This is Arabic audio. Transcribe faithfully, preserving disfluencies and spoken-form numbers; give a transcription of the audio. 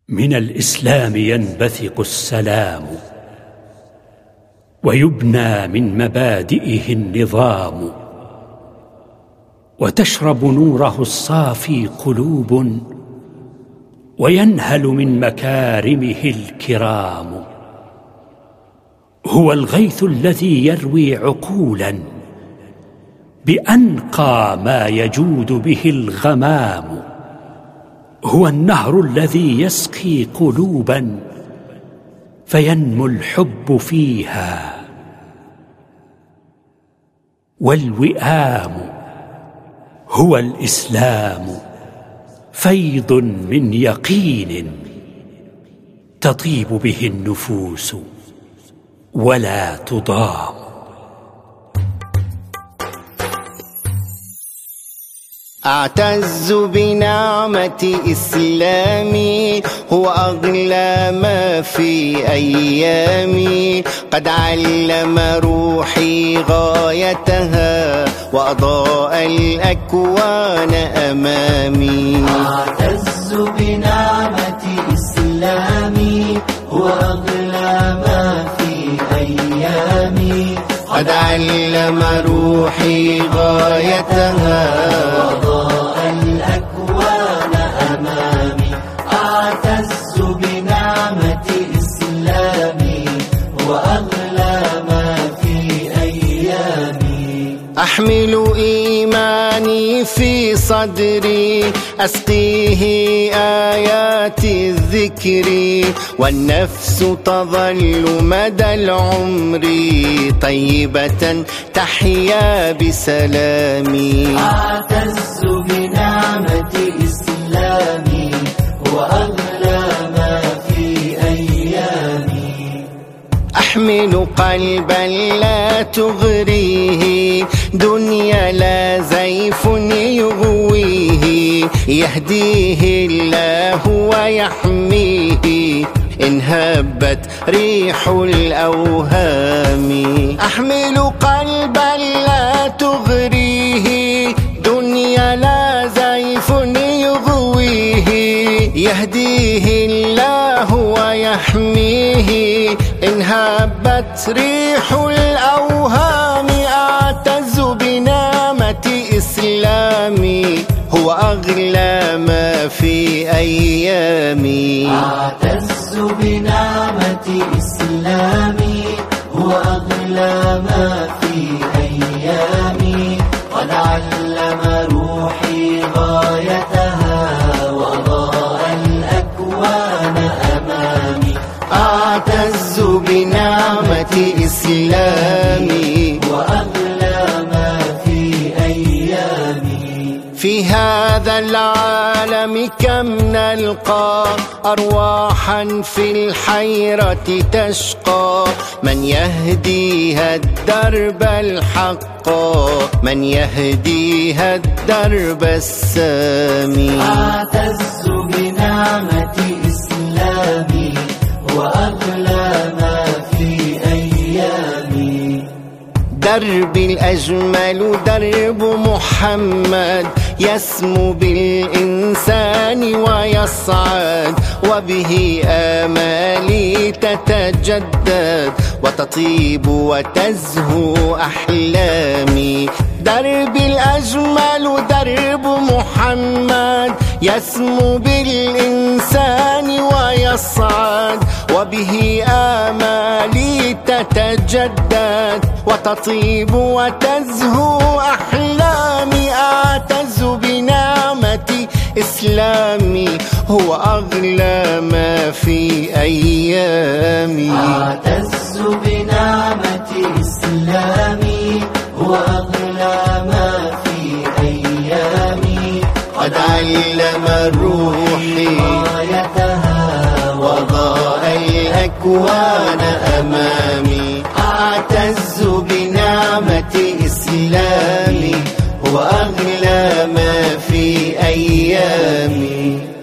من الإسلام ينبثق السلام، ويبنى من مبادئه النظام، وتشرب نوره الصافي قلوب، وينهل من مكارمه الكرام. هو الغيث الذي يروي عقولا بأنقى ما يجود به الغمام. هو النهر الذي يسقي قلوبا فينمو الحب فيها. والوئام هو الإسلام، فيض من يقين تطيب به النفوس ولا تضام. أعتز بنعمة إسلامي، هو أغلى ما في أيامي. قد علم روحي غايتها، وأضاء الأكوان أمامي. أعتز بنعمة إسلامي، هو أغلى ما في أيامي. قد علم روحي غايتها، وأضاء الأكوان أمامي. أعتز بنعمة إسلامي، هو أغلى ما في أيامي. أحمل إيماني في صدري، أسقيه آيات الذكر، والنفس تظل مدى العمر طيبة تحيا بسلام. أعتز بنعمة إسلامي، هو أغلى ما في أيامي. أحمل قلبا لا تغريه دنيا، لا زيف يغويه. يهديه الله ويحميه إن هبت ريح الأوهام. أحمل قلبا لا تغريه دنيا، لا زيف يغويه. يهديه الله ويحميه إن هبت ريح الأوهام. أعتز بنعمة إسلامي، هو أغلى ما في أيامي. أعتز بنعمة إسلامي، هو أغلى ما في أيامي. قد علم روحي غايتها، وأضاء الأكوان أمامي. أعتز بنعمة إسلامي، وأغلى ما في أيامي. في هذا العالم كم نلقى أرواحا في الحيرة تشقى. من يهديها الدرب الحق، من يهديها الدرب السامي. أعتز بنعمة إسلامي، وأغلى ما في أيامي. دربي الأجمل درب محمد، يسمو بالإنسان ويصعد، وبه آمالي تتجدد، وتطيب وتزهو أحلامي. دربي الأجمل درب محمد، يسمو بالإنسان ويصعد، وبه آمالي تتجدد، وتطيب وتزهو أحلامي. أعتز بنعمة إسلامي، هو أغلى ما في أيامي. أعتز بنعمة إسلامي، هو أغلى ما في أيامي. قد علم روحي غايتها، وأضاء الأكوان أمامي. أعتز بنعمة إسلامي، هو أغلى ما في أيامي.